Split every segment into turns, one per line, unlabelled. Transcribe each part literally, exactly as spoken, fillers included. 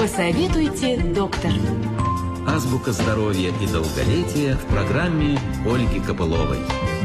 Посоветуйте, доктор.
Азбука здоровья и долголетия в программе Ольги Копыловой.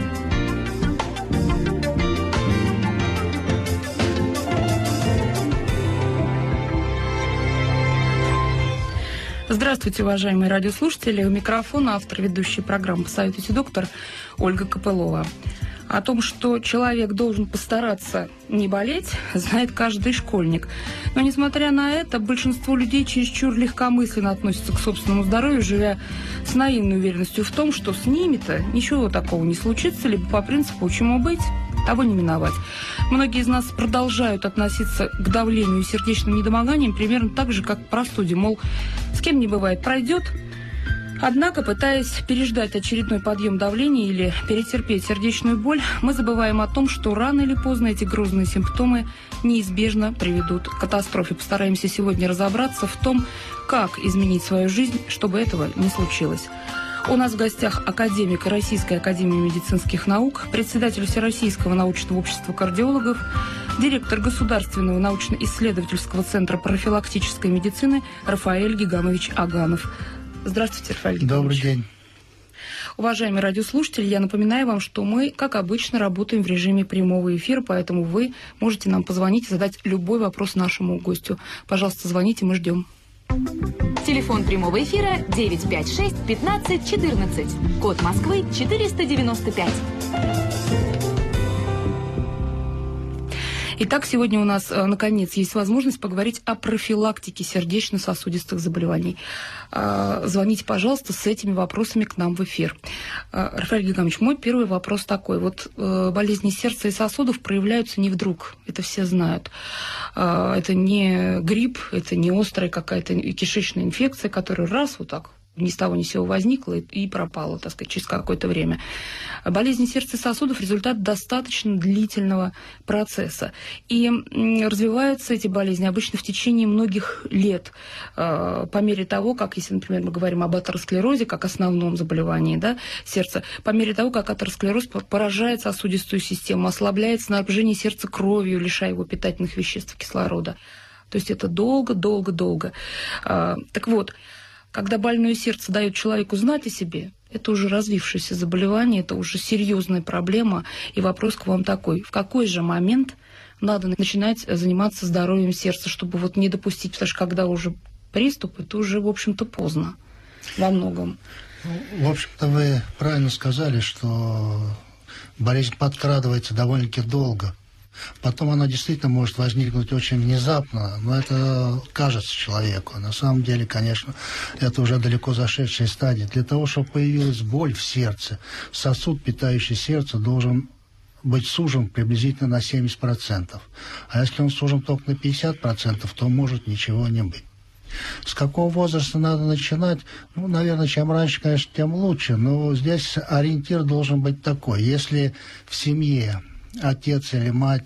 Здравствуйте, уважаемые радиослушатели. У микрофона автор ведущей программы «Посоветуйте, доктор» Ольга Копылова. О том, что человек должен постараться не болеть, знает каждый школьник. Но, несмотря на это, большинство людей чересчур легкомысленно относятся к собственному здоровью, живя с наивной уверенностью в том, что с ними-то ничего такого не случится, либо по принципу «чему быть, того не миновать». Многие из нас продолжают относиться к давлению и сердечным недомоганиям примерно так же, как к простуде. Мол, с кем не бывает, пройдет. Однако, пытаясь переждать очередной подъем давления или перетерпеть сердечную боль, мы забываем о том, что рано или поздно эти грозные симптомы неизбежно приведут к катастрофе. Постараемся сегодня разобраться в том, как изменить свою жизнь, чтобы этого не случилось. У нас в гостях академик Российской академии медицинских наук, председатель Всероссийского научного общества кардиологов, директор Государственного научно-исследовательского центра профилактической медицины Рафаэль Гигамович Аганов. Здравствуйте, Рафаэль Гигамович.
Добрый день.
Уважаемые радиослушатели, я напоминаю вам, что мы, как обычно, работаем в режиме прямого эфира, поэтому вы можете нам позвонить и задать любой вопрос нашему гостю. Пожалуйста, звоните, мы ждем.
Телефон прямого эфира девять пять шесть пятнадцать четырнадцать. Код Москвы четыреста девяносто пять.
Итак, сегодня у нас, наконец, есть возможность поговорить о профилактике сердечно-сосудистых заболеваний. Звоните, пожалуйста, с этими вопросами к нам в эфир. Рафаэль Гигамович, мой первый вопрос такой. Вот болезни сердца и сосудов проявляются не вдруг, это все знают. Это не грипп, это не острая какая-то кишечная инфекция, которая раз вот так ни с того ни с сего возникла и пропала, так сказать, через какое-то время. Болезни сердца и сосудов – результат достаточно длительного процесса. И развиваются эти болезни обычно в течение многих лет, по мере того, как, если, например, мы говорим об атеросклерозе, как основном заболевании, да, сердца, по мере того, как атеросклероз поражает сосудистую систему, ослабляет снабжение сердца кровью, лишая его питательных веществ, кислорода. То есть это долго-долго-долго. Так вот, когда больное сердце дает человеку знать о себе, это уже развившееся заболевание, это уже серьезная проблема. И вопрос к вам такой: в какой же момент надо начинать заниматься здоровьем сердца, чтобы вот не допустить, потому что когда уже приступ, это уже, в общем-то, поздно во многом.
В общем-то, вы правильно сказали, что болезнь подкрадывается довольно-таки долго. Потом она действительно может возникнуть очень внезапно, но это кажется человеку. На самом деле, конечно, это уже далеко зашедшая стадия. Для того, чтобы появилась боль в сердце, сосуд, питающий сердце, должен быть сужен приблизительно на семьдесят процентов. А если он сужен только на пятьдесят процентов, то может ничего не быть. С какого возраста надо начинать? Ну, наверное, чем раньше, конечно, тем лучше. Но здесь ориентир должен быть такой. Если в семье отец или мать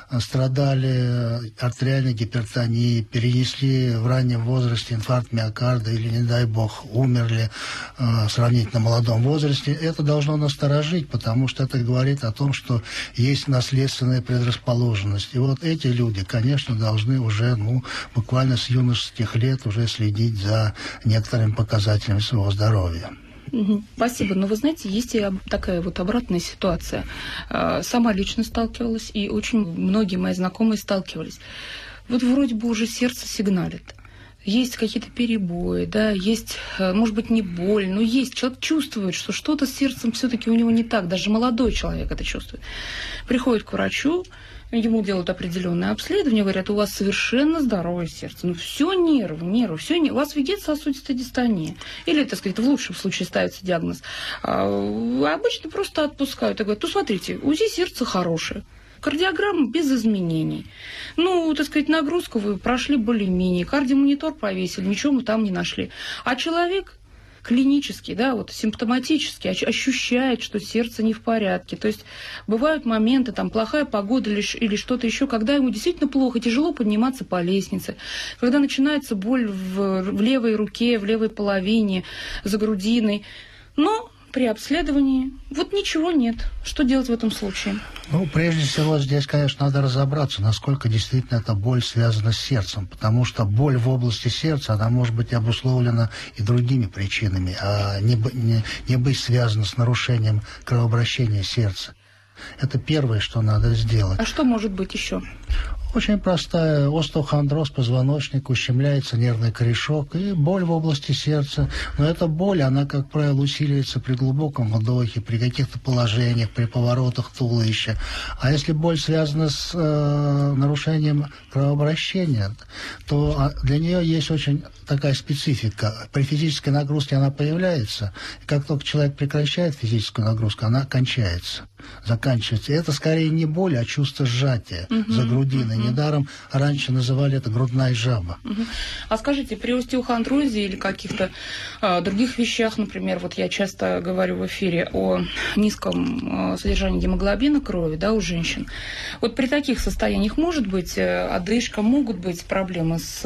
страдали артериальной гипертонией, перенесли в раннем возрасте инфаркт миокарда или, не дай бог, умерли э, в сравнительно молодом возрасте, это должно насторожить, потому что это говорит о том, что есть наследственная предрасположенность. И вот эти люди, конечно, должны уже, ну, буквально с юношеских лет уже следить за некоторыми показателями своего здоровья.
Спасибо. Но вы знаете, есть и такая вот обратная ситуация. Сама лично сталкивалась, и очень многие мои знакомые сталкивались. Вот вроде бы уже сердце сигналит. Есть какие-то перебои, да, есть, может быть, не боль, но есть. Человек чувствует, что что-то с сердцем все-таки у него не так. Даже молодой человек это чувствует. Приходит к врачу, ему делают определенное обследование, говорят, у вас совершенно здоровое сердце. Ну, все нервы, нервы, все нервы. У вас вегетососудистая дистония. Или, так сказать, в лучшем случае ставится диагноз. А обычно просто отпускают и говорят, ну, смотрите, УЗИ сердца хорошее. Кардиограмма без изменений. Ну, так сказать, нагрузку вы прошли более-менее. Кардиомонитор повесили, ничего мы там не нашли. А человек клинически, да, вот симптоматически ощущает, что сердце не в порядке. То есть бывают моменты, там, плохая погода или, или что-то еще, когда ему действительно плохо, тяжело подниматься по лестнице, когда начинается боль в, в левой руке, в левой половине, за грудиной. Но при обследовании вот ничего нет. Что делать в этом случае?
Ну, прежде всего, здесь, конечно, надо разобраться, насколько действительно эта боль связана с сердцем, потому что боль в области сердца, она может быть обусловлена и другими причинами, а не, не, не быть связана с нарушением кровообращения сердца. Это первое, что надо сделать.
А что может быть еще?
Очень простая. Остеохондроз позвоночника, ущемляется нервный корешок и боль в области сердца. Но эта боль, она, как правило, усиливается при глубоком вдохе, при каких-то положениях, при поворотах туловища. А если боль связана с э, нарушением кровообращения, то для нее есть очень такая специфика. При физической нагрузке она появляется, и как только человек прекращает физическую нагрузку, она кончается, заканчивается. И это скорее не боль, а чувство сжатия uh-huh, за грудиной. Uh-huh. Недаром раньше называли это грудная жаба.
Uh-huh. А скажите, при остеохондрозе или каких-то а, других вещах, например, вот я часто говорю в эфире о низком а, содержании гемоглобина крови, да, у женщин. Вот при таких состояниях может быть одышка, могут быть проблемы с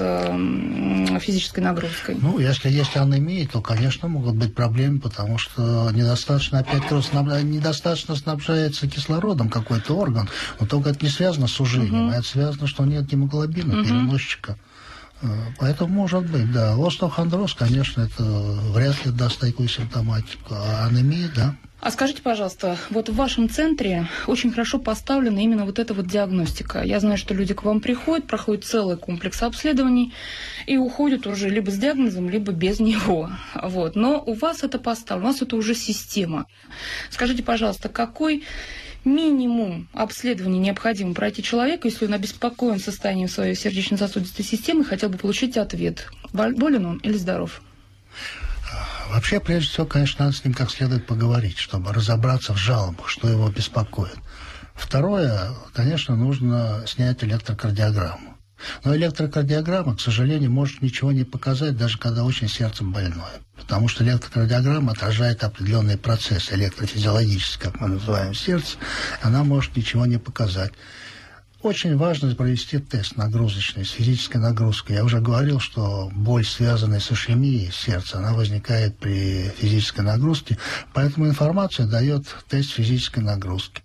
а, физической нагрузкой?
Ну, если есть анемия, то, конечно, могут быть проблемы, потому что недостаточно, опять недостаточно снабжается кислородом какой-то орган, но только это не связано с сужением, uh-huh. а это связано, что нет гемоглобина, uh-huh. переносчика. Поэтому может быть, да. Остеохондроз, конечно, это вряд ли даст такую симптоматику, а анемия, да.
А скажите, пожалуйста, вот в вашем центре очень хорошо поставлена именно вот эта вот диагностика. Я знаю, что люди к вам приходят, проходят целый комплекс обследований и уходят уже либо с диагнозом, либо без него. Вот. Но у вас это поставлено, у вас это уже система. Скажите, пожалуйста, какой минимум обследований необходимо пройти человеку, если он обеспокоен состоянием своей сердечно-сосудистой системы и хотел бы получить ответ, болен он или здоров?
Вообще, прежде всего, конечно, надо с ним как следует поговорить, чтобы разобраться в жалобах, что его беспокоит. Второе, конечно, нужно снять электрокардиограмму. Но электрокардиограмма, к сожалению, может ничего не показать, даже когда очень сердце больное. Потому что электрокардиограмма отражает определенные процессы электрофизиологические, как мы называем, сердце. Она может ничего не показать. Очень важно провести тест нагрузочный, с физической нагрузкой. Я уже говорил, что боль, связанная с ишемией сердца, она возникает при физической нагрузке. Поэтому информацию дает тест физической нагрузки.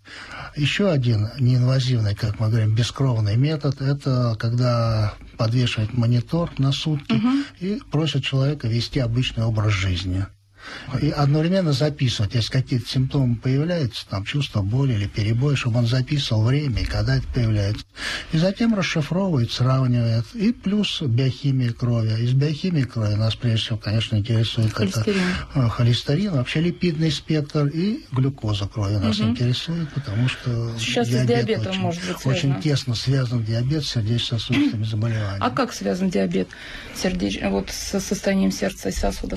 Еще один неинвазивный, как мы говорим, бескровный метод, это когда подвешивают монитор на сутки uh-huh. и просят человека вести обычный образ жизни. И одновременно записывать, если какие-то симптомы появляются, там чувство боли или перебоя, чтобы он записывал время и когда это появляется. И затем расшифровывает, сравнивает. И плюс биохимия крови. Из биохимии крови нас прежде всего, конечно, интересует холестерин, это, холестерин вообще липидный спектр и глюкоза крови нас угу. интересует, потому что
сейчас
диабет
с диабетом
очень,
может быть
очень тесно связан диабет с сердечно-сосудистыми заболеваниями.
А как связан диабет сердеч... вот, с состоянием сердца и сосудов?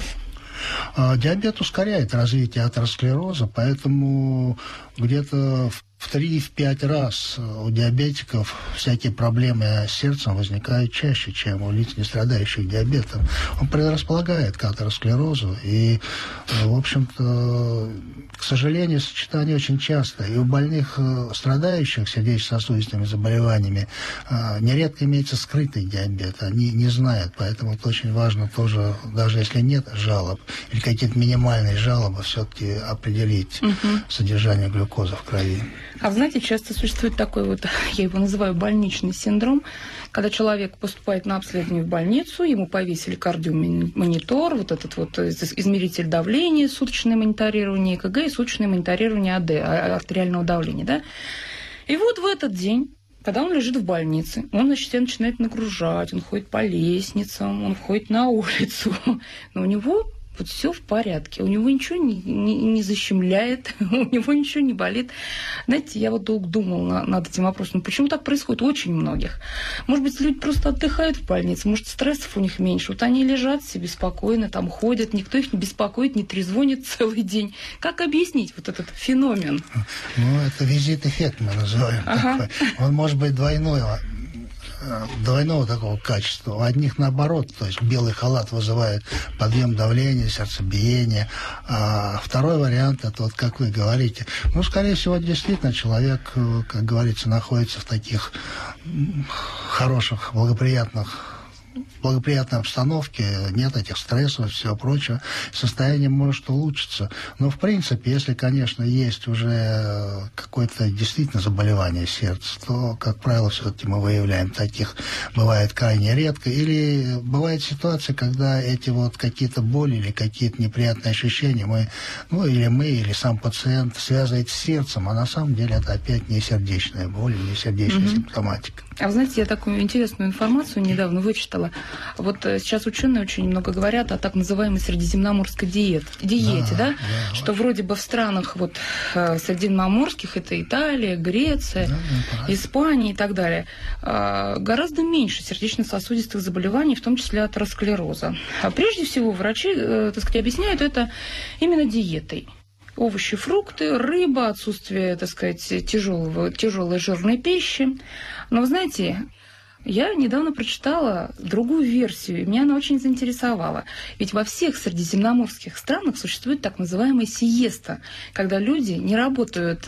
Диабет ускоряет развитие атеросклероза, поэтому где-то в три-пять раз у диабетиков всякие проблемы с сердцем возникают чаще, чем у лиц, не страдающих диабетом. Он предрасполагает к атеросклерозу, и, в общем-то, к сожалению, сочетание очень часто. И у больных, страдающих сердечно-сосудистыми заболеваниями, нередко имеется скрытый диабет. Они не знают, поэтому это очень важно тоже, даже если нет жалоб или какие-то минимальные жалобы, все-таки определить угу. содержание глюкозы в крови.
А знаете, часто существует такой вот, я его называю больничный синдром, когда человек поступает на обследование в больницу, ему повесили кардиомонитор, вот этот вот измеритель давления, суточное мониторирование ЭКГ и суточное мониторирование АД, артериального давления, да. И вот в этот день, когда он лежит в больнице, он, значит, себя начинает нагружать, он ходит по лестницам, он входит на улицу, но у него вот все в порядке, у него ничего не, не, не защемляет, у него ничего не болит. Знаете, я вот долго думала на, над этим вопросом, почему так происходит у очень многих. Может быть, люди просто отдыхают в больнице, может, стрессов у них меньше. Вот они лежат себе спокойно, там ходят, никто их не беспокоит, не трезвонит целый день. Как объяснить вот этот феномен?
Ну, это визит-эффект мы называем ага. такой. Он может быть двойной. Двойного такого качества. У одних наоборот, то есть белый халат вызывает подъем давления, сердцебиение. А второй вариант, это вот как вы говорите, ну, скорее всего, действительно человек, как говорится, находится в таких хороших, благоприятных благоприятной обстановке, нет этих стрессов и всего прочего, состояние может улучшиться. Но, в принципе, если, конечно, есть уже какое-то действительно заболевание сердца, то, как правило, все-таки мы выявляем таких, бывает крайне редко. Или бывает ситуация, когда эти вот какие-то боли или какие-то неприятные ощущения мы, ну, или мы, или сам пациент связывает с сердцем, а на самом деле это опять не сердечная боль, не сердечная mm-hmm. симптоматика.
А вы знаете, я такую интересную информацию недавно вычитала. Вот сейчас ученые очень много говорят о так называемой средиземноморской диете, диете, да? да? да что очень. Вроде бы в странах вот средиземноморских, это Италия, Греция, да, Испания и так далее, гораздо меньше сердечно-сосудистых заболеваний, в том числе атеросклероза. А прежде всего врачи, так сказать, объясняют это именно диетой. Овощи, фрукты, рыба, отсутствие, так сказать, тяжелого, тяжелой жирной пищи. Но вы знаете, я недавно прочитала другую версию, и меня она очень заинтересовала. Ведь во всех средиземноморских странах существует так называемая сиеста, когда люди не работают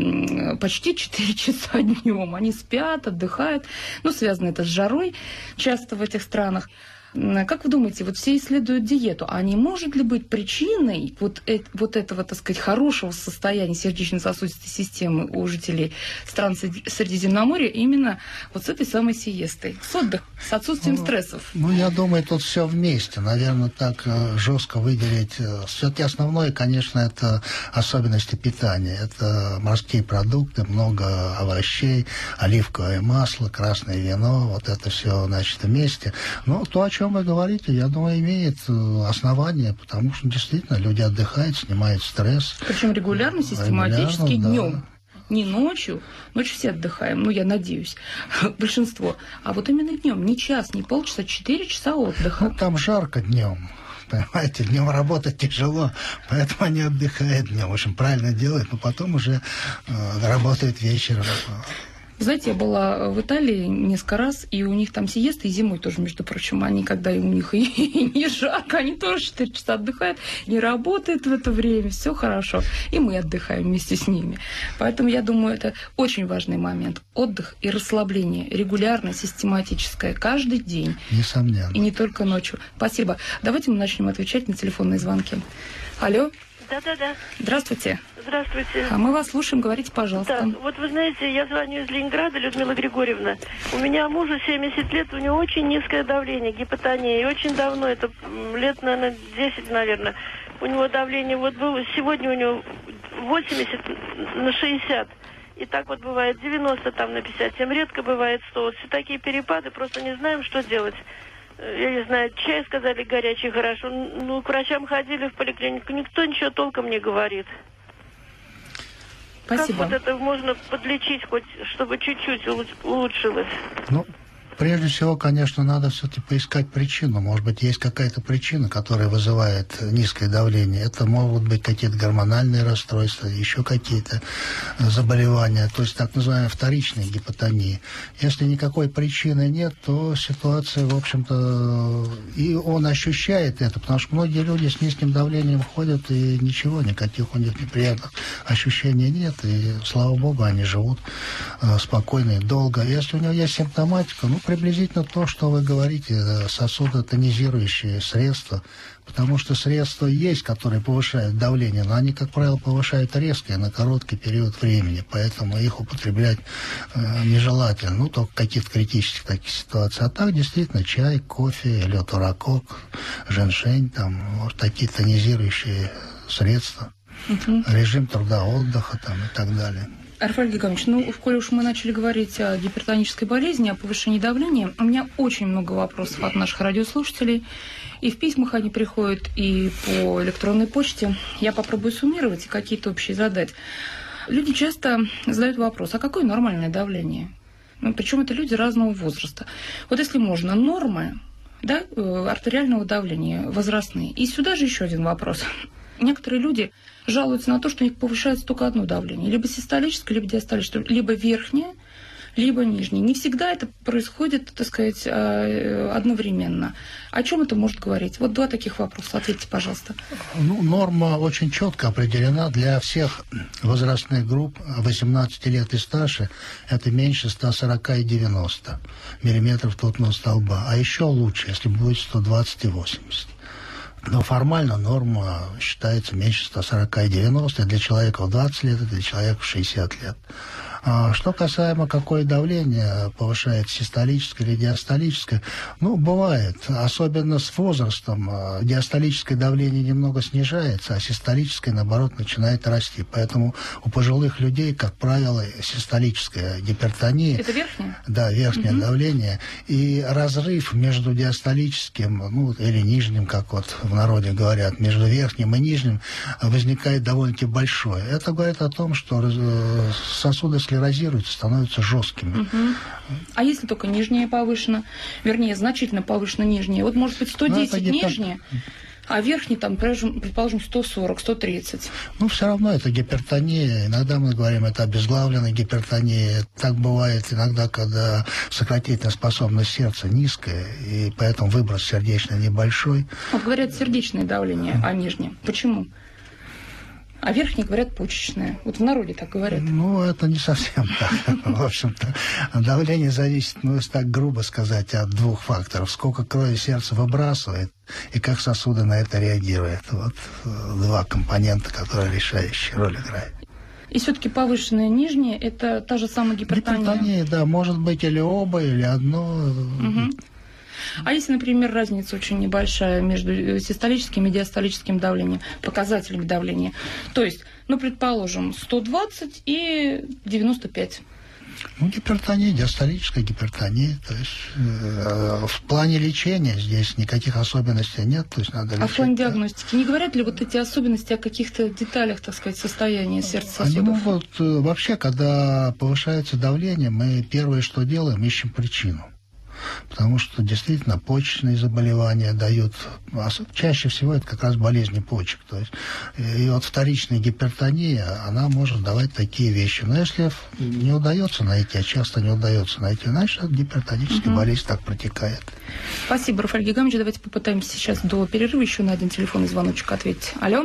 э, почти четыре часа днем. Они спят, отдыхают. Ну, связано это с жарой часто в этих странах. Как вы думаете, вот все исследуют диету, а не может ли быть причиной вот, э, вот этого, так сказать, хорошего состояния сердечно-сосудистой системы у жителей стран Средиземноморья именно вот с этой самой сиестой, с отдыхом, с отсутствием ну, стрессов?
Ну, я думаю, тут все вместе. Наверное, так жестко выделить. Все-таки основное, конечно, это особенности питания. Это морские продукты, много овощей, оливковое масло, красное вино, вот это все, значит, вместе. Но то, о чем вы говорите, я думаю, имеет основание, потому что действительно люди отдыхают, снимают стресс.
Причем регулярно, систематически,
регулярно,
днем.
Да.
Не ночью, ночью все отдыхаем, ну, я надеюсь, большинство. А вот именно днем, не час, не полчаса, четыре часа отдыха.
Ну, там жарко днем. Понимаете, днем работать тяжело, поэтому они отдыхают днем. В общем, правильно делают, но потом уже э, работают вечером.
Знаете, я была в Италии несколько раз, и у них там сиеста, и зимой тоже, между прочим, они, когда у них и, и не жарко, они тоже четыре часа отдыхают, не работают в это время, все хорошо, и мы отдыхаем вместе с ними. Поэтому я думаю, это очень важный момент. Отдых и расслабление, регулярно, систематическое, каждый день.
Несомненно.
И не только ночью. Спасибо. Давайте мы начнем отвечать на телефонные звонки. Алло.
Да-да-да.
Здравствуйте.
Здравствуйте.
А мы вас слушаем, говорите, пожалуйста.
Да, вот вы знаете, я звоню из Ленинграда, Людмила Григорьевна. У меня мужу семьдесят лет, у него очень низкое давление, гипотония. И очень давно, это лет, наверное, десять, наверное. У него давление, вот было, сегодня у него восемьдесят на шестьдесят. И так вот бывает девяносто там на пятьдесят семь. Редко бывает сто. Все такие перепады, просто не знаем, что делать. Я не знаю, чай сказали горячий, хорошо. Ну, к врачам ходили в поликлинику, никто ничего толком не говорит.
Спасибо.
Как вот это можно подлечить, хоть чтобы чуть-чуть улучшилось?
Ну, прежде всего, конечно, надо все-таки поискать причину. Может быть, есть какая-то причина, которая вызывает низкое давление. Это могут быть какие-то гормональные расстройства, еще какие-то заболевания, то есть так называемая вторичная гипотония. Если никакой причины нет, то ситуация, в общем-то, и он ощущает это, потому что многие люди с низким давлением ходят, и ничего, никаких у них неприятных ощущений нет, и, слава богу, они живут э, спокойно и долго. Если у него есть симптоматика, ну, приблизительно то, что вы говорите, сосудотонизирующие средства, потому что средства есть, которые повышают давление, но они, как правило, повышают резко и на короткий период времени, поэтому их употреблять э, нежелательно, ну, только в каких-то критических таких ситуациях. А так, действительно, чай, кофе, элеутерокок, женьшень, там, вот такие тонизирующие средства, угу. Режим труда-отдыха там, и так далее.
Рафаэль Гигамович, ну, коли уж мы начали говорить о гипертонической болезни, о повышении давления, у меня очень много вопросов от наших радиослушателей. И в письмах они приходят, и по электронной почте. Я попробую суммировать и какие-то общие задать. Люди часто задают вопрос, а какое нормальное давление? Ну, причем это люди разного возраста. Вот если можно, нормы, да, артериального давления, возрастные. И сюда же еще один вопрос. Некоторые люди жалуются на то, что у них повышается только одно давление. Либо систолическое, либо диастолическое. Либо верхнее, либо нижний. Не всегда это происходит, так сказать, одновременно. О чем это может говорить? Вот два таких вопроса. Ответьте, пожалуйста.
Ну, норма очень четко определена для всех возрастных групп восемнадцати лет и старше. Это меньше ста сорока и девяноста миллиметров ртутного столба. А еще лучше, если будет сто двадцать и восемьдесят. Но формально норма считается меньше ста сорока и девяноста для человека в двадцать лет, и для человека в шестьдесят лет. А что касаемо, какое давление повышает, систолическое или диастолическое, ну, бывает. Особенно с возрастом диастолическое давление немного снижается, а систолическое, наоборот, начинает расти. Поэтому у пожилых людей, как правило, систолическая гипертония.
Это верхнее?
Да, верхнее угу. давление. И разрыв между диастолическим, ну, или нижним, как вот в народе говорят, между верхним и нижним возникает довольно-таки большой. Это говорит о том, что сосуды склерозируются, становятся жесткими.
Угу. А если только нижнее повышено, вернее, значительно повышено нижнее, вот может быть сто десять ну, нижнее, а верхний там, предположим, сто сорок, сто тридцать.
Ну, все равно это гипертония. Иногда мы говорим, это обезглавленная гипертония. Так бывает иногда, когда сократительная способность сердца низкая, и поэтому выброс сердечный небольшой.
Вот говорят сердечное давление, а нижнее. Почему? А верхние говорят почечное. Вот в народе так говорят.
Ну, это не совсем так. В общем-то, давление зависит, ну, если так грубо сказать, от двух факторов. Сколько крови сердце выбрасывает и как сосуды на это реагируют. Вот два компонента, которые решающую роль играют.
И все-таки повышенное нижнее – это та же самая гипертония?
Гипертония, да. Может быть, или оба, или одно.
Угу. А если, например, разница очень небольшая между систолическим и диастолическим давлением, показателями давления, то есть, ну, предположим, сто двадцать и девяносто пять.
Ну, гипертония, диастолическая гипертония. То есть э, в плане лечения здесь никаких особенностей нет. То есть надо лечить,
а в плане диагностики не говорят ли вот эти особенности о каких-то деталях, так сказать, состояния сердца сосудов?
Они могут, вообще, когда повышается давление, мы первое, что делаем, ищем причину. Потому что действительно почечные заболевания дают, чаще всего это как раз болезни почек. То есть, и вот вторичная гипертония, она может давать такие вещи. Но если не удается найти, а часто не удается найти, значит, это гипертоническая угу. болезнь так протекает.
Спасибо, Рафаэль Гигамович. Давайте попытаемся сейчас до перерыва еще на один телефонный звоночек ответить. Алло?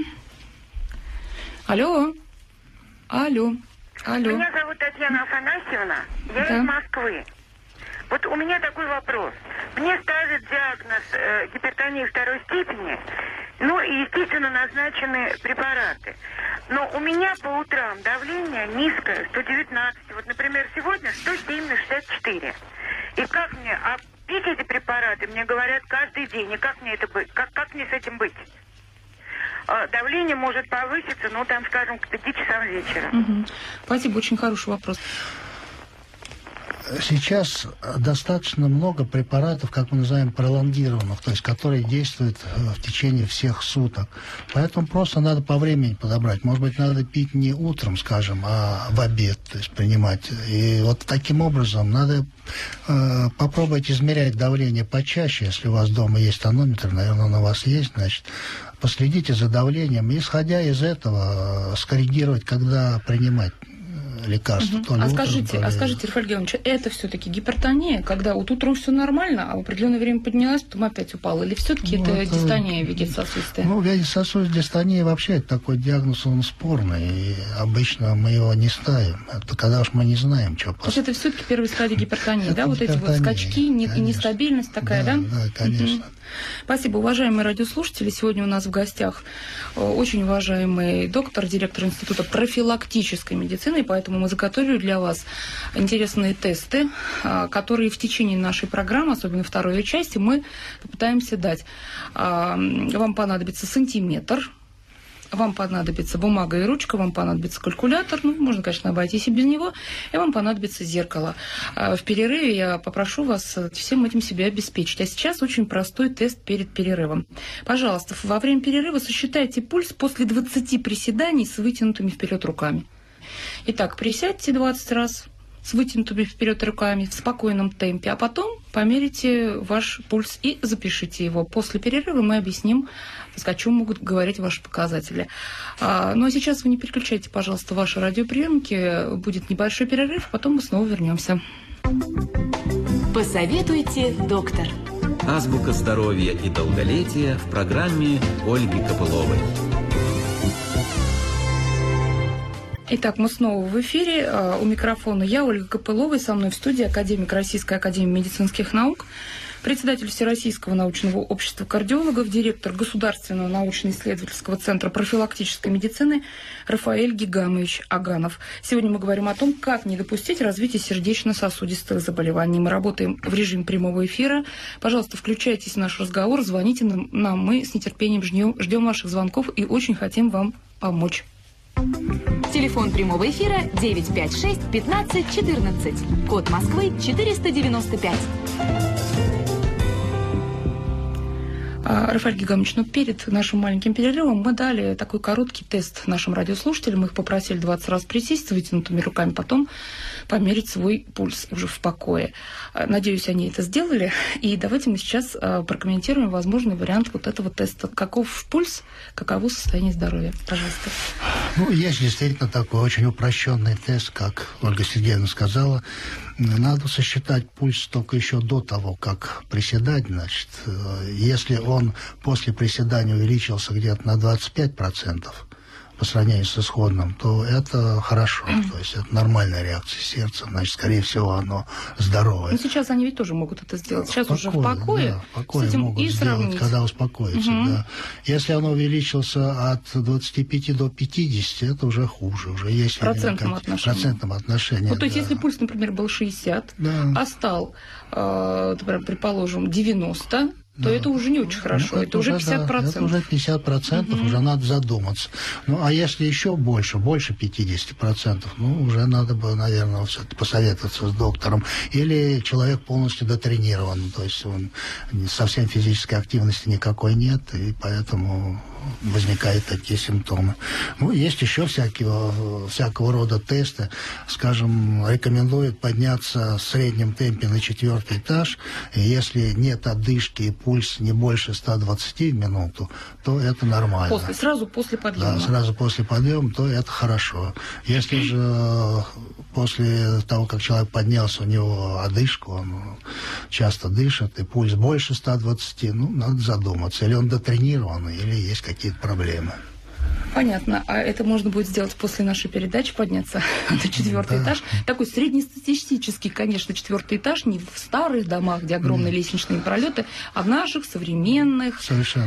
Алло? Алло? Алло?
Меня зовут Татьяна Афанасьевна, я да. из Москвы. Вот у меня такой вопрос. Мне ставят диагноз э, гипертонии второй степени, ну и, естественно, назначены препараты. Но у меня по утрам давление низкое, сто девятнадцать. Вот, например, сегодня сто семь на шестьдесят четыре. И как мне, а пить эти препараты мне говорят каждый день. И как мне это быть? Как, как мне с этим быть? А, давление может повыситься, ну, там, скажем, к пяти часам вечера.
Угу. Спасибо, очень хороший вопрос.
Сейчас достаточно много препаратов, как мы называем, пролонгированных, то есть которые действуют в течение всех суток. Поэтому просто надо по времени подобрать. Может быть, надо пить не утром, скажем, а в обед, то есть принимать. И вот таким образом надо э, попробовать измерять давление почаще. Если у вас дома есть тонометр, наверное, он у вас есть, значит, последите за давлением. И, исходя из этого, скоррегировать, когда принимать лекарства.
Угу. А, скажите, а скажите, Рафаэль Георгиевич, это все-таки гипертония, когда вот утром все нормально, а в определенное время поднялась, потом опять упала? Или все-таки ну, это, это дистония вегетососудистая? Ну,
вегетососудистая дистония вообще это такой диагноз, он спорный, и обычно мы его не ставим. Это когда уж мы не знаем, что.
То есть это все-таки первая стадия гипертонии, да? Вот эти вот скачки, не, нестабильность такая, да?
Да, да, конечно.
Угу. Спасибо, уважаемые радиослушатели. Сегодня у нас в гостях очень уважаемый доктор, директор Института профилактической медицины, поэтому мы заготовили для вас интересные тесты, которые в течение нашей программы, особенно второй ее части, мы попытаемся дать. Вам понадобится сантиметр, вам понадобится бумага и ручка, вам понадобится калькулятор, ну, можно, конечно, обойтись и без него, и вам понадобится зеркало. В перерыве я попрошу вас всем этим себя обеспечить. А сейчас очень простой тест перед перерывом. Пожалуйста, во время перерыва сосчитайте пульс после двадцати приседаний с вытянутыми вперед руками. Итак, присядьте двадцать раз с вытянутыми вперед руками в спокойном темпе, а потом померите ваш пульс и запишите его. После перерыва мы объясним, о чем могут говорить ваши показатели. А, ну а сейчас вы не переключайте, пожалуйста, ваши радиоприемники. Будет небольшой перерыв, потом мы снова вернемся.
Посоветуйте, доктор.
Азбука здоровья и долголетия в программе Ольги Копыловой.
Итак, мы снова в эфире. У микрофона я, Ольга Копылова, и со мной в студии академик Российской академии медицинских наук, председатель Всероссийского научного общества кардиологов, директор Государственного научно-исследовательского центра профилактической медицины Рафаэль Гигамович Аганов. Сегодня мы говорим о том, как не допустить развития сердечно-сосудистых заболеваний. Мы работаем в режиме прямого эфира. Пожалуйста, включайтесь в наш разговор, звоните нам. Мы с нетерпением ждем, ждем ваших звонков и очень хотим вам помочь.
Телефон прямого эфира девять пять шесть пятнадцать четырнадцать. Код Москвы четыреста девяносто пять.
Рафаэль Гигамович, ну перед нашим маленьким перерывом мы дали такой короткий тест нашим радиослушателям. Мы их попросили двадцать раз присесть с вытянутыми руками, потом померить свой пульс уже в покое. Надеюсь, они это сделали. И давайте мы сейчас прокомментируем возможный вариант вот этого теста. Каков пульс, каково состояние здоровья? Пожалуйста.
Ну, есть действительно такой очень упрощенный тест, как Ольга Сергеевна сказала. Надо сосчитать пульс только еще до того, как приседать. Значит, если он после приседания увеличился где-то на двадцать пять процентов по сравнению с исходным, то это хорошо. То есть это нормальная реакция сердца. Значит, скорее всего, оно здоровое.
Но сейчас они ведь тоже могут это сделать. Сейчас
покое,
уже в покое.
Да, покое
с этим
могут
и
сделать,
сравнить.
Когда успокоится. Угу. Да. Если оно увеличилось от двадцати пяти до пятидесяти, это уже хуже. Уже есть
в процентном отношении.
процентном отношении.
Вот, то есть,
да.
если пульс, например, был шестьдесят,
да.
а стал, э, предположим, девяносто, то да. это уже не очень хорошо, это, это уже пятьдесят процентов.
Да, это уже пятьдесят процентов, угу. уже надо задуматься. Ну, а если еще больше, больше пятидесяти процентов, ну, уже надо бы, наверное, все-таки посоветоваться с доктором. Или человек полностью дотренирован, то есть он совсем физической активности никакой нет, и поэтому возникают такие симптомы. Ну, есть еще всякого, всякого рода тесты. Скажем, рекомендуют подняться в среднем темпе на четвертый этаж, и если нет одышки и пульс не больше ста двадцати в минуту, то это нормально.
После, сразу после подъема.
Да, сразу после подъема, то это хорошо. Если же после того, как человек поднялся, у него одышка, он часто дышит, и пульс больше ста двадцати, ну, надо задуматься, или он дотренирован, или есть какие-то проблемы.
Понятно. А это можно будет сделать после нашей передачи, подняться на четвертый да. этаж. Такой среднестатистический, конечно, четвертый этаж, не в старых домах, где огромные mm. лестничные пролеты, а в наших современных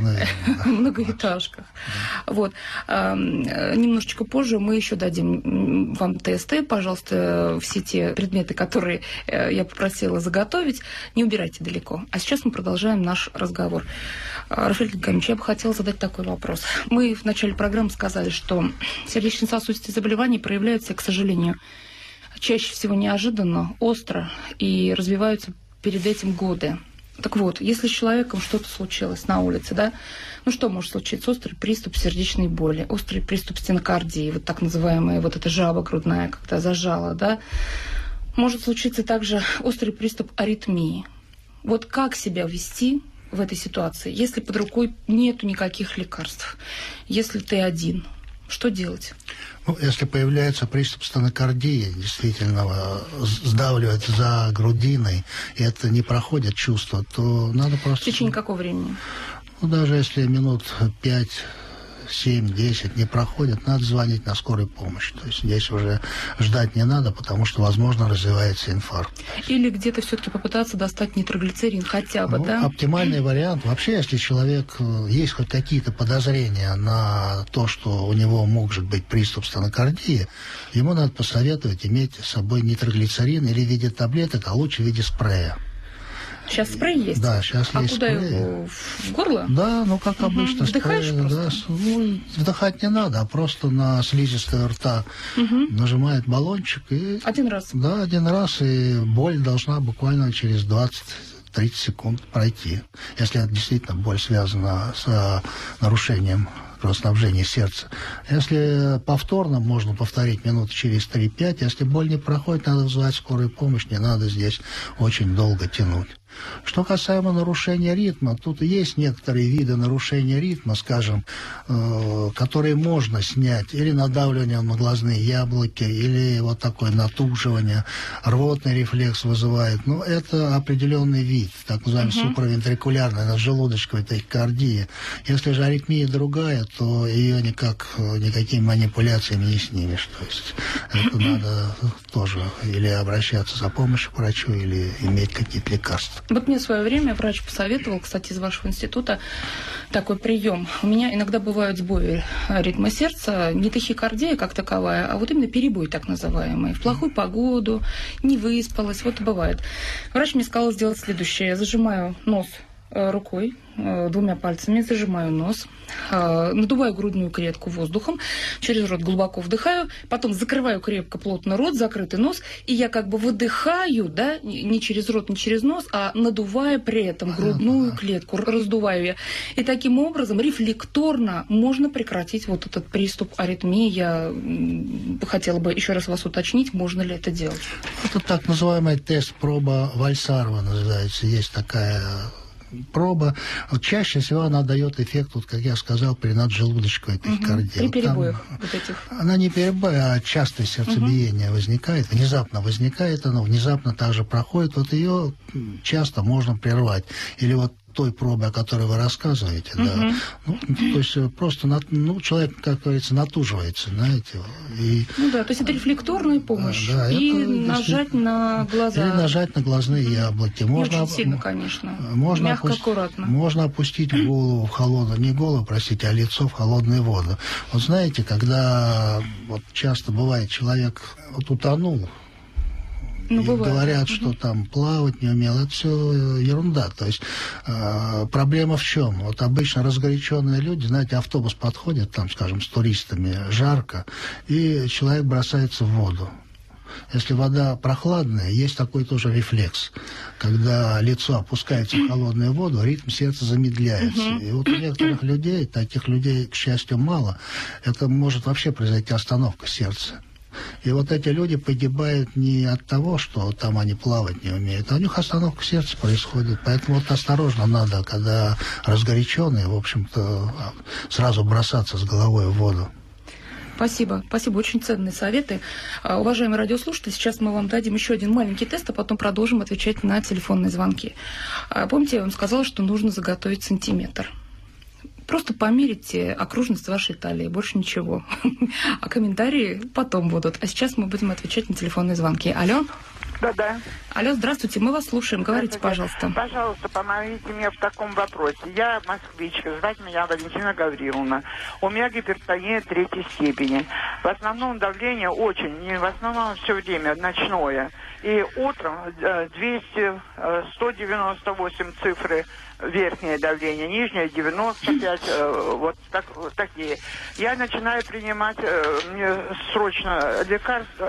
многоэтажках. Да. Вот. А, немножечко позже мы еще дадим вам тесты. Пожалуйста, все те предметы, которые я попросила заготовить, не убирайте далеко. А сейчас мы продолжаем наш разговор. Рафаэль Гигамович, я бы хотела задать такой вопрос. Мы в начале программы сказали, что сердечно-сосудистые заболевания проявляются, к сожалению, чаще всего неожиданно, остро и развиваются перед этим годы. Так вот, если с человеком что-то случилось на улице, да, ну что может случиться? Острый приступ сердечной боли, острый приступ стенокардии, вот так называемая вот эта жаба грудная, когда зажала, да. Может случиться также острый приступ аритмии. Вот как себя вести в этой ситуации, если под рукой нету никаких лекарств, если ты один, что делать?
Ну, если появляется приступ стенокардии, действительно сдавливает за грудиной, и это не проходит чувство, то надо просто...
В течение какого времени?
Ну, даже если минут пять, семь, десять не проходит, надо звонить на скорую помощь. То есть здесь уже ждать не надо, потому что, возможно, развивается инфаркт.
Или где-то все-таки попытаться достать нитроглицерин хотя бы,
ну,
да?
Оптимальный вариант. Вообще, если человек, есть хоть какие-то подозрения на то, что у него может быть приступ стенокардии, ему надо посоветовать иметь с собой нитроглицерин или в виде таблеток, а лучше в виде спрея.
Сейчас спрей есть?
Да, сейчас
а
есть
куда
спрей.
Его? В горло?
Да, ну как угу. обычно.
Вдыхаешь
спрей,
просто?
Да, ну, вдыхать не надо, а просто на слизистую рта угу. нажимает баллончик. И,
один раз?
Да, один раз, и боль должна буквально через двадцать-тридцать секунд пройти. Если это действительно боль связана с нарушением кровоснабжения сердца. Если повторно, можно повторить минут через три-пять. Если боль не проходит, надо вызывать скорую помощь, не надо здесь очень долго тянуть. Что касаемо нарушения ритма, тут есть некоторые виды нарушения ритма, скажем, э, которые можно снять или надавливанием на глазные яблоки, или вот такое натуживание, рвотный рефлекс вызывает. Но это определенный вид, так называемый uh-huh. суправентрикулярной, наджелудочковой тахикардии. Если же аритмия другая, то ее никак, никакими манипуляциями не снимешь. То есть это надо тоже или обращаться за помощью к врачу, или иметь какие-то лекарства.
Вот мне в свое время врач посоветовал, кстати, из вашего института, такой прием. У меня иногда бывают сбои ритма сердца, не тахикардия как таковая, а вот именно перебой так называемый. В плохую погоду, не выспалась, вот и бывает. Врач мне сказал сделать следующее. Я зажимаю нос рукой, двумя пальцами, зажимаю нос, надуваю грудную клетку воздухом, через рот глубоко вдыхаю, потом закрываю крепко, плотно рот, закрытый нос, и я как бы выдыхаю, да, не через рот, не через нос, а надувая при этом грудную клетку, раздуваю ее. И таким образом рефлекторно можно прекратить вот этот приступ аритмии. Я хотела бы еще раз вас уточнить, можно ли это делать.
Это так называемый тест проба Вальсарова называется, есть такая проба. Вот чаще всего она дает эффект, вот, как я сказал, при наджелудочковой тахикардии.
Угу. При перебоях там, вот этих.
Она не перебой, а частое сердцебиение угу. возникает, внезапно возникает, оно внезапно также проходит. Вот ее часто можно прервать. Или вот той пробы, о которой вы рассказываете, угу. да. Ну, то есть просто ну, человек, как говорится, натуживается, знаете. И,
ну да, то есть это рефлекторная помощь.
Да,
и
это,
нажать на глаза.
Или нажать на глазные яблоки. Можно,
не очень сильно, конечно.
Можно
мягко,
опусти,
аккуратно.
Можно опустить голову в холодную, не голову, простите, а лицо в холодную воду. Вот знаете, когда вот часто бывает, человек вот утонул, ну, и бывает. Говорят, что угу. там плавать не умел, это все ерунда. То есть э, проблема в чем? Вот обычно разгоряченные люди, знаете, автобус подходит, там, скажем, с туристами, жарко, и человек бросается в воду. Если вода прохладная, есть такой тоже рефлекс. Когда лицо опускается в холодную воду, ритм сердца замедляется. Uh-huh. И вот у некоторых людей, таких людей, к счастью, мало, это может вообще произойти остановка сердца. И вот эти люди погибают не от того, что там они плавать не умеют, а у них остановка сердца происходит. Поэтому вот осторожно надо, когда разгоряченные, в общем-то, сразу бросаться с головой в воду.
Спасибо. Спасибо. Очень ценные советы. Уважаемые радиослушатели, сейчас мы вам дадим еще один маленький тест, а потом продолжим отвечать на телефонные звонки. Помните, я вам сказала, что нужно заготовить сантиметр. Просто померите окружность вашей талии, больше ничего. А комментарии потом будут. А сейчас мы будем отвечать на телефонные звонки. Алло?
Да-да.
Алло, здравствуйте, мы вас слушаем. Говорите, пожалуйста.
Пожалуйста, помогите мне в таком вопросе. Я москвичка, звать меня Валентина Гавриловна. У меня гипертония третьей степени. В основном давление очень, не в основном все время, ночное. И утром двести, сто девяносто восемь цифры верхнее давление, нижнее девяносто пять, вот, так, вот такие. Я начинаю принимать мне срочно лекарства,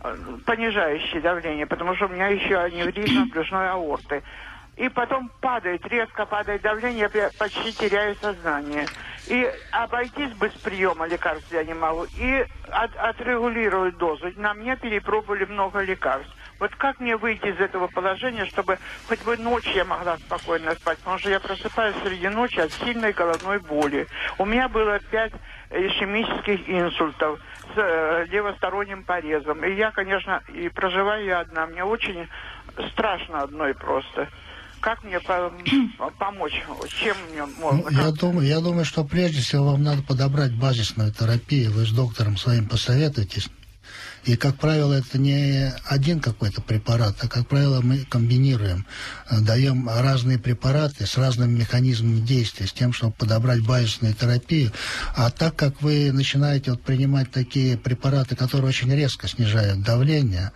понижающее давление, потому что у меня еще аневризма брюшной аорты. И потом падает, резко падает давление, я почти теряю сознание. И обойтись без приема лекарств я не могу. И от, отрегулировать дозу. На мне перепробовали много лекарств. Вот как мне выйти из этого положения, чтобы хоть бы ночью я могла спокойно спать? Потому что я просыпаюсь среди ночи от сильной головной боли. У меня было пять ишемических инсультов с э, левосторонним порезом. И я, конечно, и проживаю я одна. Мне очень страшно одной просто. Как мне по помочь? Чем мне можно?
Ну, я, думаю, я думаю, что прежде всего вам надо подобрать базисную терапию. Вы с доктором своим посоветуетесь. И, как правило, это не один какой-то препарат, а, как правило, мы комбинируем, даем разные препараты с разными механизмами действия, с тем, чтобы подобрать базисную терапию. А так как вы начинаете вот принимать такие препараты, которые очень резко снижают давление,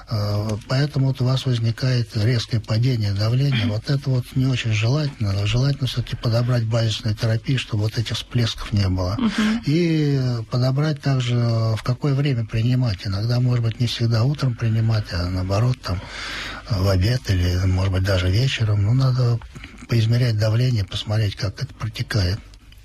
поэтому вот у вас возникает резкое падение давления. Вот это вот не очень желательно. Желательно все-таки подобрать базисную терапию, чтобы вот этих всплесков не было. Uh-huh. И подобрать также, в какое время принимать. Иногда, может быть, не всегда утром принимать, а наоборот, там, в обед или, может быть, даже вечером. Ну, надо поизмерять давление, посмотреть, как это протекает.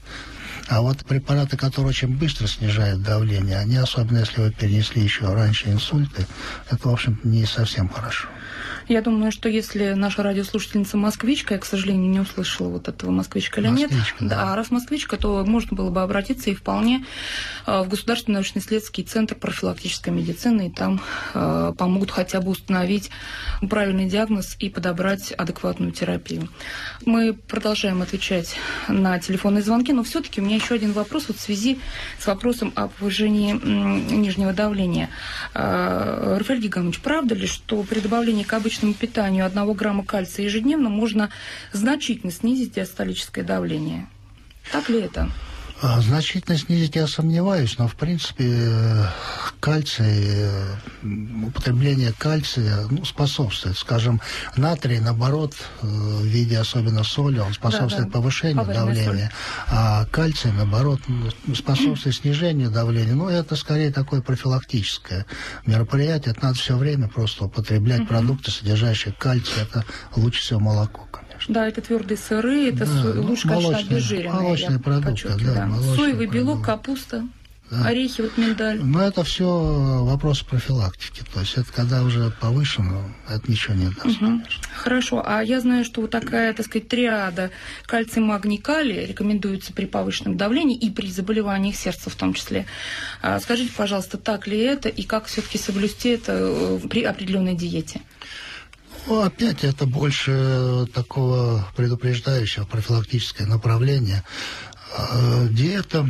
А вот препараты, которые очень быстро снижают давление, они, особенно если вы перенесли еще раньше инсульты, это, в общем, не совсем хорошо.
Я думаю, что если наша радиослушательница москвичка, я, к сожалению, не услышала вот этого москвичка или нет,
Москвичка, да.
да, а раз москвичка, то можно было бы обратиться и вполне в Государственный научно-исследовательский центр профилактической медицины, и там э, помогут хотя бы установить правильный диагноз и подобрать адекватную терапию. Мы продолжаем отвечать на телефонные звонки, но все-таки у меня еще один вопрос вот в связи с вопросом о повышении м, нижнего давления. Э, Рафаэль Гигамович, правда ли, что при добавлении к обычному питанию одного грамма кальция ежедневно можно значительно снизить диастолическое давление? Так ли это?
Значительно снизить я сомневаюсь, но в принципе кальций, употребление кальция ну, способствует. Скажем, натрий, наоборот, в виде особенно соли, он способствует да, да. повышению Поваренная давления, соль. А кальций, наоборот, способствует снижению давления. Ну, это скорее такое профилактическое мероприятие. Это надо все время просто употреблять uh-huh. продукты, содержащие кальций. Это лучше всего молоко.
Да, это твердые сыры, это
да,
со... лучше, конечно, обезжиренные.
Молочные продукты, да.
да.
Молочные
Соевый
продукты.
белок, капуста, да. орехи, вот миндаль.
Но это все вопрос профилактики. То есть это когда уже повышено, это ничего не даст, угу. конечно.
Хорошо. А я знаю, что вот такая, так сказать, триада кальций, магний, калий рекомендуется при повышенном давлении и при заболеваниях сердца в том числе. Скажите, пожалуйста, так ли это и как все-таки соблюсти это при определенной диете?
Ну, опять это больше такого предупреждающего профилактическое направление. Диета.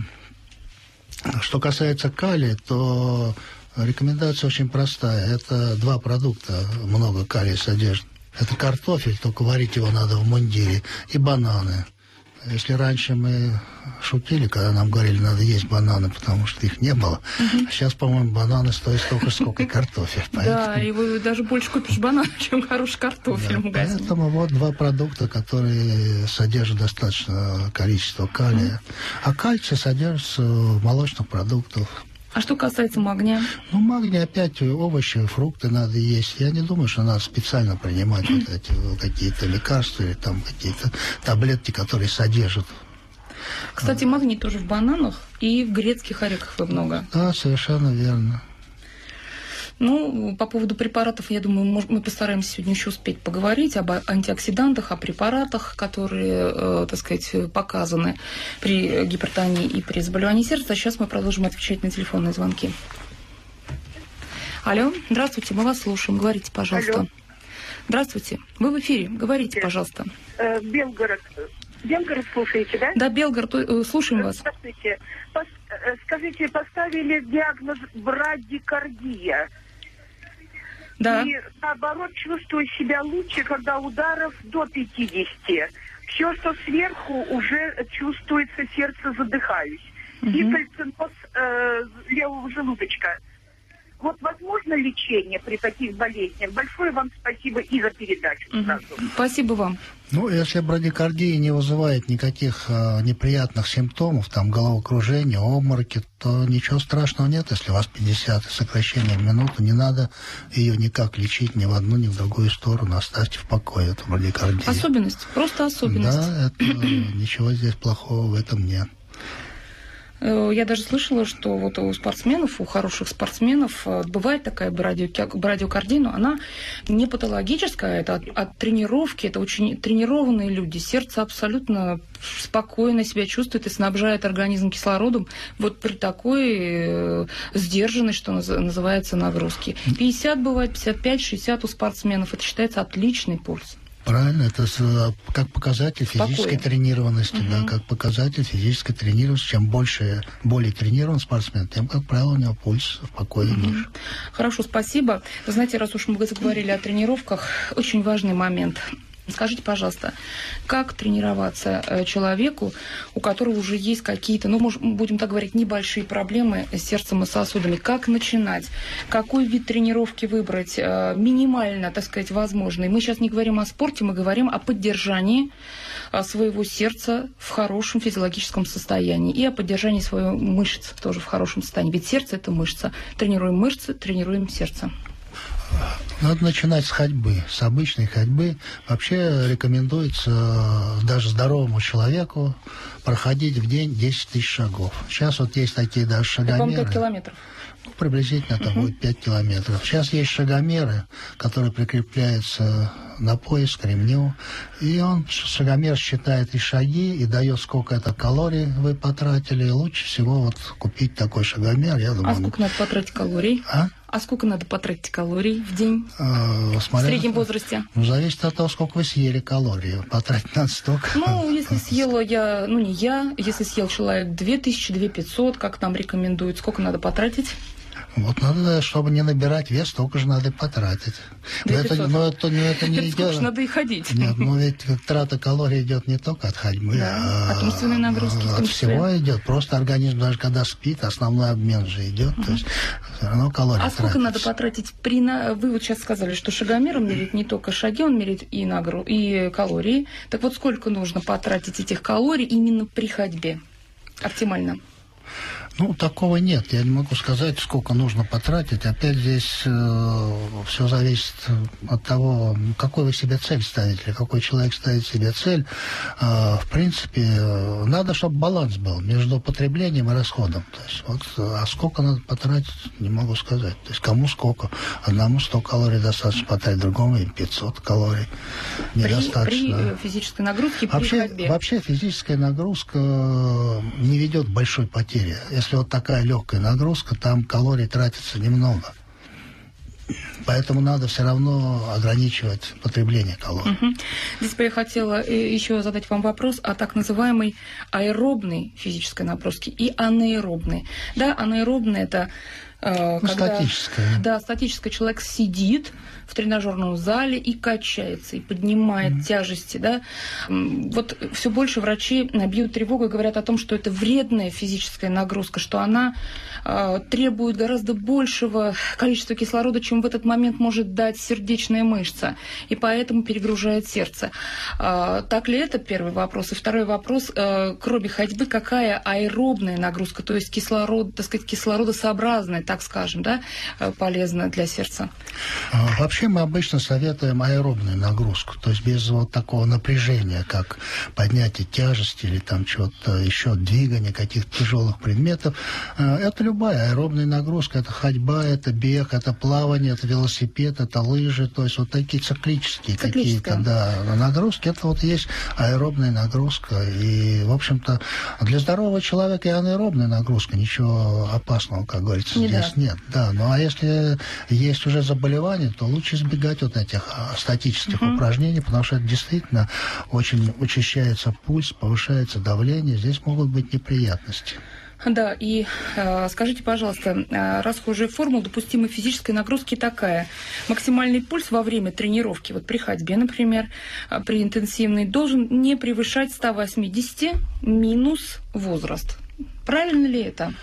Что касается калия, то рекомендация очень простая. Это два продукта, много калия содержит. Это картофель, только варить его надо в мундире, и бананы. Если раньше мы шутили, когда нам говорили, надо есть бананы, потому что их не было, угу. сейчас, по-моему, бананы стоят столько, сколько и картофель. Поэтому...
Да, и вы даже больше купишь банан, чем хороший картофель да, в магазине.
Поэтому вот два продукта, которые содержат достаточное количество калия. Угу. А кальций содержится в молочных продуктах.
А что касается магния?
Ну, магний опять овощи, фрукты надо есть. Я не думаю, что надо специально принимать вот эти какие-то лекарства или там какие-то таблетки, которые содержат.
Кстати, магний тоже в бананах и в грецких орехах вы много.
Да, совершенно верно.
Ну, по поводу препаратов, я думаю, может, мы постараемся сегодня еще успеть поговорить об антиоксидантах, о препаратах, которые, э, так сказать, показаны при гипертонии и при заболевании сердца. А сейчас мы продолжим отвечать на телефонные звонки. Алло, здравствуйте, мы вас слушаем. Говорите, пожалуйста.
Алло.
Здравствуйте, вы в эфире. Говорите, пожалуйста.
Э, Белгород. Белгород слушаете, да?
Да, Белгород, слушаем вас.
Здравствуйте. Пос, скажите, поставили диагноз брадикардия.
Да.
И наоборот чувствую себя лучше, когда ударов до пятидесяти. Все, что сверху, уже чувствуется, сердце задыхаюсь. Угу. И кальциноз э, левого желудочка. Вот возможно лечение при таких болезнях? Большое вам спасибо и за передачу сразу.
Угу. Спасибо вам.
Ну, если брадикардия не вызывает никаких э, неприятных симптомов, там головокружение, обмороки, то ничего страшного нет. Если у вас пятьдесят сокращений в минуту, не надо ее никак лечить ни в одну, ни в другую сторону. Оставьте в покое эту брадикардию.
Особенность, просто особенность.
Да, это, ничего здесь плохого в этом нет.
Я даже слышала, что вот у спортсменов, у хороших спортсменов бывает такая брадикардия, но она не патологическая, это от, от тренировки, это очень тренированные люди, сердце абсолютно спокойно себя чувствует и снабжает организм кислородом вот при такой э, сдержанной, что называется, нагрузке. пятьдесят бывает, пятьдесят пять шестьдесят у спортсменов, это считается отличный пульс.
Правильно, это как показатель физической Спокойно. тренированности, угу. да, как показатель физической тренированности. Чем больше, более тренирован спортсмен, тем, как правило, у него пульс в покое угу. ниже.
Хорошо, спасибо. Вы знаете, раз уж мы заговорили о тренировках, очень важный момент. Скажите, пожалуйста, как тренироваться человеку, у которого уже есть какие-то, ну, можем, будем так говорить, небольшие проблемы с сердцем и сосудами? Как начинать? Какой вид тренировки выбрать? Минимально, так сказать, возможный. Мы сейчас не говорим о спорте, мы говорим о поддержании своего сердца в хорошем физиологическом состоянии и о поддержании своих мышц тоже в хорошем состоянии. Ведь сердце – это мышца. Тренируем мышцы, тренируем сердце.
Надо начинать с ходьбы, с обычной ходьбы. Вообще рекомендуется даже здоровому человеку проходить в день десять тысяч шагов. Сейчас вот есть такие даже шагомеры.
Это, пять километров.
Ну, приблизительно это uh-huh. будет пять километров. Сейчас есть шагомеры, которые прикрепляются на пояс, к ремню. И он, шагомер, считает и шаги, и дает, сколько это калорий вы потратили. И лучше всего вот купить такой шагомер. Я думаю,
а сколько надо потратить калорий?
А?
А сколько надо потратить калорий в день?
Э,
в среднем возрасте?
Ну, зависит от того, сколько вы съели калорий. Потратить надо столько.
Ну, если съела я, ну не я, если съел человек две тысячи, две тысячи пятьсот, как нам рекомендуют, сколько надо потратить?
Вот надо, чтобы не набирать вес, столько же надо и потратить. Но это, но это, но это не идет.
Сколько же надо и ходить.
Нет, ну ведь как трата калорий идет не только от ходьбы,
да,
а
от умственной нагрузки.
От всего идет. Просто организм, даже когда спит, основной обмен же идет. Uh-huh. То есть все равно калории
А сколько
тратятся.
надо потратить при... Вы вот сейчас сказали, что шагомер, он меряет не только шаги, он меряет и, нагру... и калории. Так вот, сколько нужно потратить этих калорий именно при ходьбе? Оптимально.
Ну, такого нет. Я не могу сказать, сколько нужно потратить. Опять здесь э, все зависит от того, какой вы себе цель ставите, какой человек ставит себе цель. Э, в принципе, э, надо, чтобы баланс был между потреблением и расходом. То есть, вот, а сколько надо потратить, не могу сказать. То есть, кому сколько. Одному сто калорий достаточно потратить, другому и пятьсот калорий недостаточно.
При, при физической нагрузке, при
вообще,
ходьбе?
Вообще физическая нагрузка не ведет к большой потере. Если вот такая легкая нагрузка, там калорий тратится немного. Поэтому надо все равно ограничивать потребление калорий.
Угу. Здесь я хотела еще задать вам вопрос о так называемой аэробной физической нагрузке и анаэробной. Да, анаэробная – это э,
ну,
когда…
статическая.
Да, статическая. Человек сидит в тренажерном зале и качается, и поднимает mm-hmm. тяжести. Да? Вот все больше врачи бьют тревогу и говорят о том, что это вредная физическая нагрузка, что она э, требует гораздо большего количества кислорода, чем в этот момент может дать сердечная мышца, и поэтому перегружает сердце. Э, так ли это? Первый вопрос. И второй вопрос. Э, кроме ходьбы, какая аэробная нагрузка, то есть кислород, так сказать, кислородосообразная, так скажем, да, полезна для сердца?
Вообще мы обычно советуем аэробную нагрузку, то есть без вот такого напряжения, как поднятие тяжести или там чего-то еще, двигание каких-то тяжелых предметов. Это любая аэробная нагрузка, это ходьба, это бег, это плавание, это велосипед, это лыжи, то есть вот такие циклические какие-то да, нагрузки, это вот есть аэробная нагрузка. И, в общем-то, для здорового человека и анаэробная нагрузка, ничего опасного, как говорится, не здесь да. нет. Да, ну а если есть уже заболевание, то лучше избегать вот этих статических uh-huh. упражнений, потому что это действительно очень учащается пульс, повышается давление, здесь могут быть неприятности.
Да, и э, скажите, пожалуйста, э, расхожая формула допустимой физической нагрузки такая. Максимальный пульс во время тренировки, вот при ходьбе, например, э, при интенсивной, должен не превышать ста восьмидесяти минус возраст. Правильно ли это?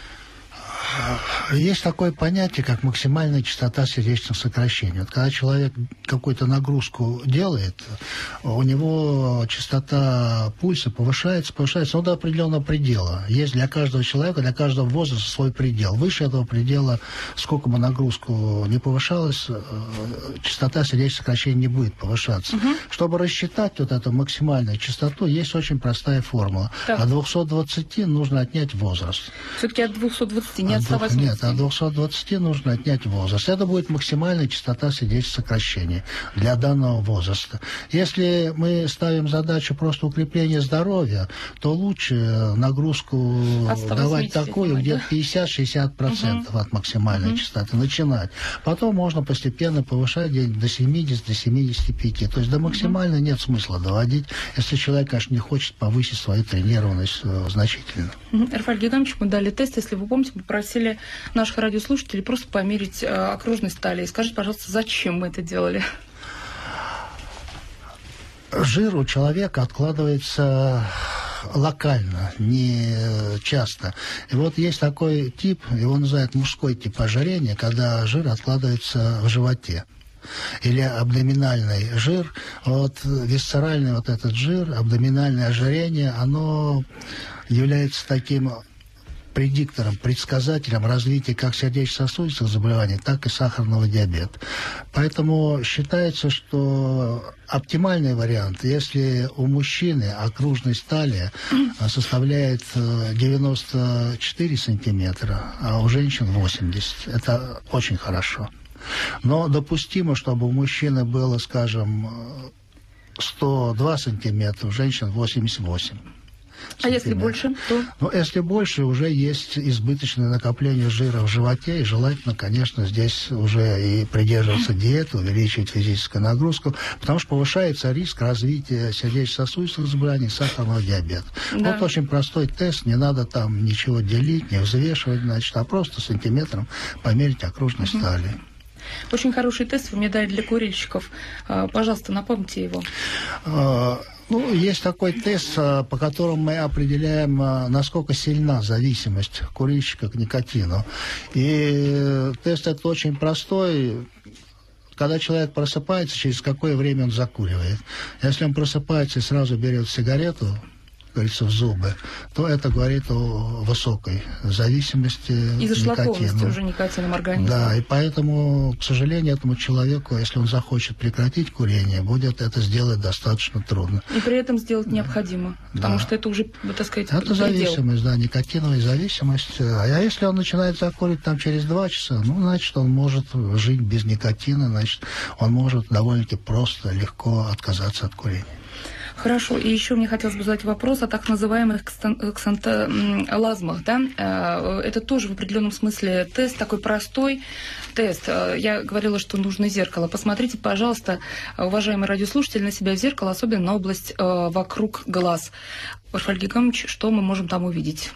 Есть такое понятие, как максимальная частота сердечных сокращений. Вот когда человек какую-то нагрузку делает, у него частота пульса повышается, повышается, но до определенного предела. Есть для каждого человека, для каждого возраста свой предел. Выше этого предела, сколько бы нагрузку не повышалась, частота сердечных сокращений не будет повышаться. Угу. Чтобы рассчитать вот эту максимальную частоту, есть очень простая формула. Так. От двухсот двадцати нужно отнять возраст.
Все-таки от двухсот двадцати, не от ста восьмидесяти?
Нет, от двухсот двадцати нужно отнять возраст. Это будет максимальная частота сердечных сокращений для данного возраста. Если мы ставим задачу просто укрепления здоровья, то лучше нагрузку давать такую, где-то пятьдесят-шестьдесят процентов угу. от максимальной угу. частоты, начинать. Потом можно постепенно повышать до семидесяти, до семидесяти пяти. То есть до максимальной угу. нет смысла доводить, если человек, конечно, не хочет повысить свою тренированность значительно.
Угу. Рафаэль Гигамович, мы дали тест, если вы помните, мы просили наших радиослушателей просто померить э, окружность талии. Скажите, пожалуйста, зачем мы это делали?
Жир у человека откладывается локально, не часто. И вот есть такой тип, его называют мужской тип ожирения, когда жир откладывается в животе. Или абдоминальный жир. Вот висцеральный вот этот жир, абдоминальное ожирение, оно является таким предиктором, предсказателем развития как сердечно-сосудистых заболеваний, так и сахарного диабета. Поэтому считается, что оптимальный вариант, если у мужчины окружность талии составляет девяносто четыре сантиметра, а у женщин восемьдесят. Это очень хорошо. Но допустимо, чтобы у мужчины было, скажем, сто два сантиметра, у женщин восемьдесят восемь.
А если больше, то?
Ну, если больше, уже есть избыточное накопление жира в животе, и желательно, конечно, здесь уже и придерживаться диеты, увеличивать физическую нагрузку, потому что повышается риск развития сердечно-сосудистых заболеваний, сахарного диабета. Да. Вот очень простой тест, не надо там ничего делить, не взвешивать, значит, а просто сантиметром померить окружность угу. талии.
Очень хороший тест вы мне дали для курильщиков. Пожалуйста, напомните его.
Ну, есть такой тест, по которому мы определяем, насколько сильна зависимость курильщика к никотину. И тест этот очень простой. Когда человек просыпается, через какое время он закуривает. Если он просыпается и сразу берет сигарету, говорится, в зубы, то это говорит о высокой зависимости
из-за шлаковности уже никотином организма.
Да, и поэтому, к сожалению, этому человеку, если он захочет прекратить курение, будет это сделать достаточно трудно.
И при этом сделать необходимо, да. Потому что это уже, так сказать,
это
предел.
Зависимость, да, никотиновая зависимость. А если он начинает закуривать там через два часа, ну, значит, он может жить без никотина, значит, он может довольно-таки просто, легко отказаться от курения.
Хорошо. И еще мне хотелось бы задать вопрос о так называемых ксанталазмах. Да? Это тоже в определенном смысле тест, такой простой тест. Я говорила, что нужно зеркало. Посмотрите, пожалуйста, уважаемые радиослушатели, на себя в зеркало, особенно на область вокруг глаз. Рафаэль Гигамович, что мы можем там увидеть?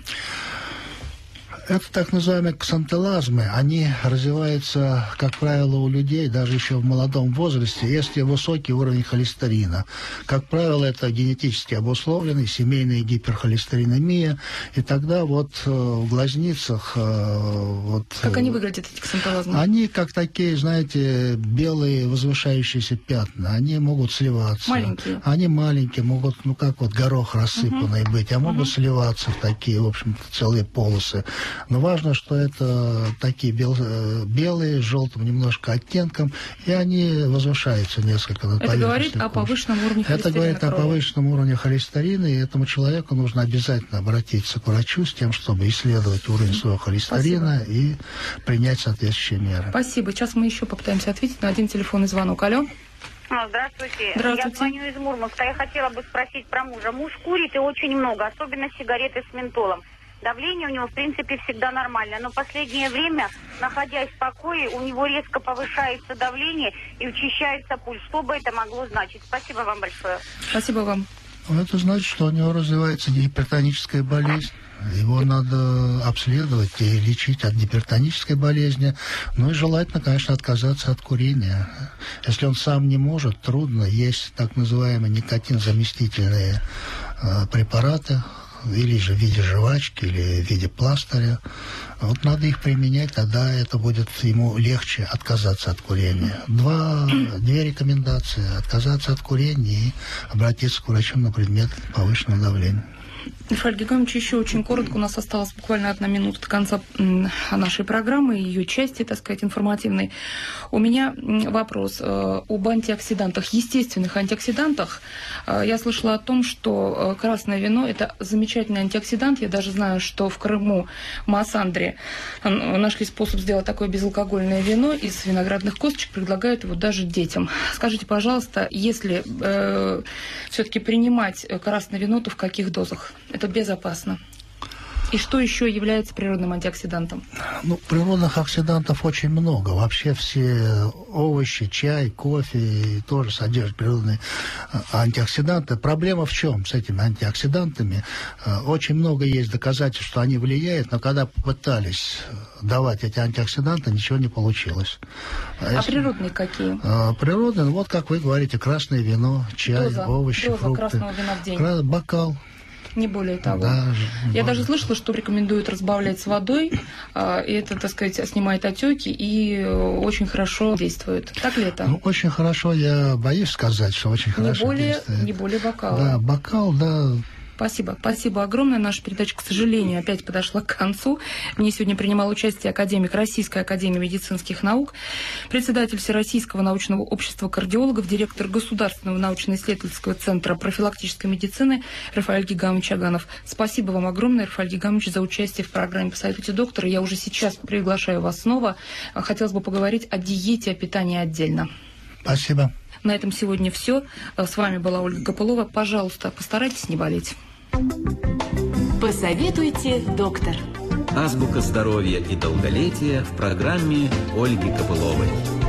Это так называемые ксанталазмы. Они развиваются, как правило, у людей даже еще в молодом возрасте, если высокий уровень холестерина. Как правило, это генетически обусловленный, семейная гиперхолестеринемия. И тогда вот в глазницах... Вот,
как они выглядят, эти ксанталазмы?
Они как такие, знаете, белые возвышающиеся пятна. Они могут сливаться.
Маленькие?
Они маленькие, могут, ну как вот горох рассыпанный uh-huh. быть, а могут uh-huh. сливаться в такие, в общем-то, целые полосы. Но важно, что это такие бел, белые, с желтым немножко оттенком, и они возвышаются несколько над поверхностью.
Это говорит о повышенном уровне холестерина.
Это говорит крови. О повышенном уровне холестерина, и этому человеку нужно обязательно обратиться к врачу с тем, чтобы исследовать уровень своего холестерина Спасибо. И принять соответствующие меры.
Спасибо. Сейчас мы еще попытаемся ответить на один телефонный звонок. Алло.
Здравствуйте.
Здравствуйте.
Я звоню из Мурманска. Я хотела бы спросить про мужа. Муж курит и очень много, особенно сигареты с ментолом. Давление у него, в принципе, всегда нормально. Но в последнее время, находясь в покое, у него резко повышается давление и учащается пульс. Что бы это могло значить? Спасибо вам большое.
Спасибо вам.
Это значит, что у него развивается гипертоническая болезнь. Его надо обследовать и лечить от гипертонической болезни. Ну и желательно, конечно, отказаться от курения. Если он сам не может, трудно. Есть так называемые никотинзаместительные э, препараты, или же в виде жвачки, или в виде пластыря. Вот надо их применять, тогда это будет ему легче отказаться от курения. Два, две рекомендации. Отказаться от курения и обратиться к врачу на предмет повышенного давления.
Рафаэль Гигамович, еще очень коротко, у нас осталась буквально одна минута до конца нашей программы, ее части, так сказать, информативной. У меня вопрос об антиоксидантах, естественных антиоксидантах. Я слышала о том, что красное вино – это замечательный антиоксидант. Я даже знаю, что в Крыму, в Маасандре, нашли способ сделать такое безалкогольное вино из виноградных косточек, предлагают его даже детям. Скажите, пожалуйста, если э, все-таки принимать красное вино, то в каких дозах? Это безопасно. И что еще является природным антиоксидантом?
Ну, природных оксидантов очень много. Вообще все овощи, чай, кофе тоже содержат природные антиоксиданты. Проблема в чем с этими антиоксидантами? Очень много есть доказательств, что они влияют, но когда попытались давать эти антиоксиданты, ничего не получилось.
А, а если... природные какие?
Природные, вот как вы говорите, красное вино, чай,
доза,
овощи,
доза
фрукты.
Красного вина в день.
Бокал.
Не более того.
Да,
Я даже слышала, что рекомендуют разбавлять с водой, и это, так сказать, снимает отеки и очень хорошо действует. Так ли это?
Ну, очень хорошо, я боюсь сказать, что очень хорошо
не более,
действует.
Не более бокала.
Да, бокал, да,
Спасибо. Спасибо огромное. Наша передача, к сожалению, опять подошла к концу. В ней сегодня принимал участие академик Российской академии медицинских наук, председатель Всероссийского научного общества кардиологов, директор Государственного научно-исследовательского центра профилактической медицины Рафаэль Гигамович Аганов. Спасибо вам огромное, Рафаэль Гигамович, за участие в программе «Посоветуйте доктора». Я уже сейчас приглашаю вас снова. Хотелось бы поговорить о диете, о питании отдельно.
Спасибо.
На этом сегодня все. С вами была Ольга Копылова. Пожалуйста, постарайтесь не болеть.
Посоветуйте, доктор.
Азбука здоровья и долголетия в программе Ольги Копыловой.